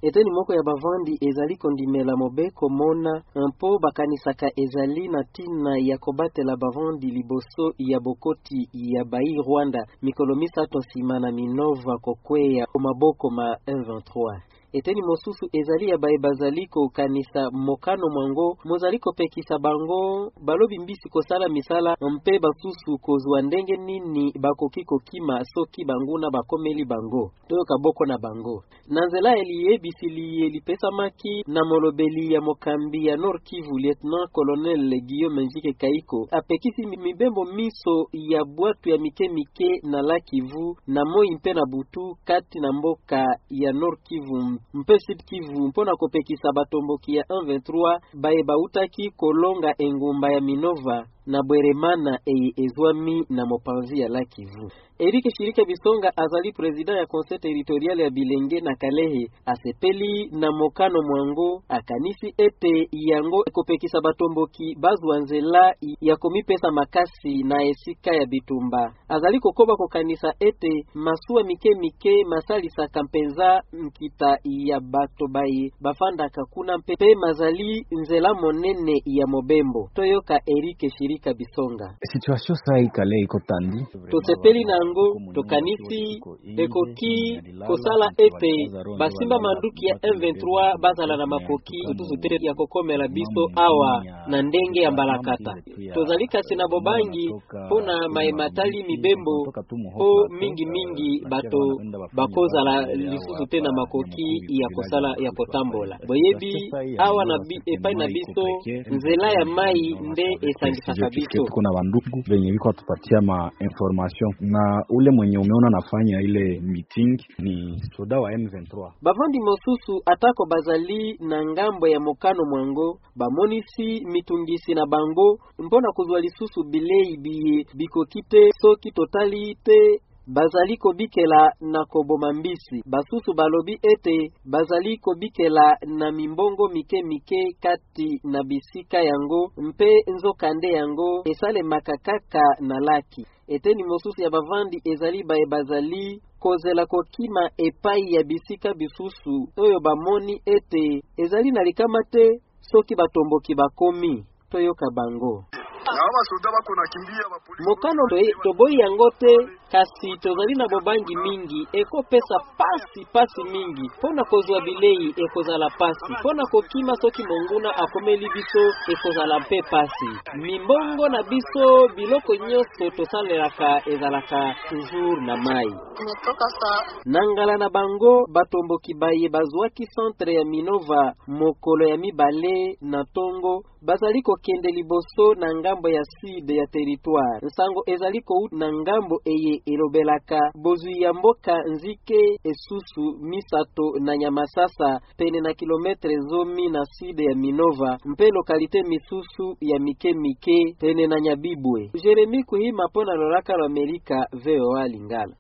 eteni moko ya bavandi ezali kondimela mobeko mona mpo bakanisaka ezali na tina ya kobatela bavandi liboso ya bokoti ya bai Rwanda mikolo misato nsima na Minova kokweya maboko ma M23. Eteni mosusu ezali ya bae bazali kokanisa mokano mwango mozali kopekisa bango balobi mbisi kosala misala mpe basusu kozwa ndenge nini bakoki kokima soki banguna bakomeli bango toyo kaboko na bango nanzela eliyebisili elipesamaki na molobeli ya mokambi ya Nord Kivu Lieutenant Colonel Guillaume Njike Kaiko apekisi mibembo miso ya bwatu ya mike na la Kivu na moi mpe na butu kati na mboka ya Nord Kivu mpe Sud Kivu mpona kopekisa batomboki ya 123 bae bautaki kolonga engumba ya Minova na Bweremana ezwami na mopanzi ya la Kivu. Eric Shirika Bisonga azali president ya conseil territorial ya Bilenge na Kalehe asepeli na mokano mwango akanisi ete yango kopekisa batomboki bazwanzela ya komipesa makasi na esika ya bitumba. Azali kokoba kokanisa ete masuwa mike masalisa kampenza mkita ya bato baye bafanda kakuna mpe mazali nzela monene ya mobembo. Toyoka Eric Shirika Bisonga. Situation sa ikale iko tandi. Tosepeli nango tokanisi ekoki kosala ete basimba manduki ya M23 bazala na makoki tutusutere ya kokomela biso awa na ndenge ya mbalakata. Tozali kasi na bobangi pona maimatali mibembo po mingi bato bakozala lisusu te na makoki ya kosala ya kotambola. Boyebi awa na epai na biso nzela ya mai nde esangisaka biso. Kuna bandugu venye biko tupatia ma information na ule mwenye umeona nafanya ile meeting ni soda wa M23. Bavandi mosusu atako bazali na ngambo ya mokano mwango bamonisi mitungisi na bango mpona kuzwa lisusu bilei biko kite soki totalite bazali kobikela na koboma mbisi. Basusu balobi ete bazali kobikela na mimbongo mike kati na bisika yango mpe nzokande yango esale makakaka na laki. Eteni mosusu ya bavandi ezali bae bazali kozela kokima epai ya bisika bisusu oyo bamoni ete ezali na likamate soki batomboki bakomi toyoka bango. Mokano toboi yango te kasi tozali na bobangi mingi eko pesa pasi mingi pona kozwa bilei ekozala pasi pona kokima soki monguna akomeli biso ekozala mpe pasi mimbongo na biso biloko nyonso tosalelaka ezalaka toujours na mai nangala na bango batomboki baye bazwaki centre ya Minova mokolo ya mibale na tongo bazali kokende liboso na ngambo ya sud ya territoire nsango ezali ko na ngambo eye elobelaka bozwi ya mboka nzike esusu misato na Nyamasasa pene na kilometre zomi na sud ya Minova mpe lokalite misusu ya mike pene na Nyabibwe. Jeremy Kuhima pona loraka la Amerika VOA Lingala.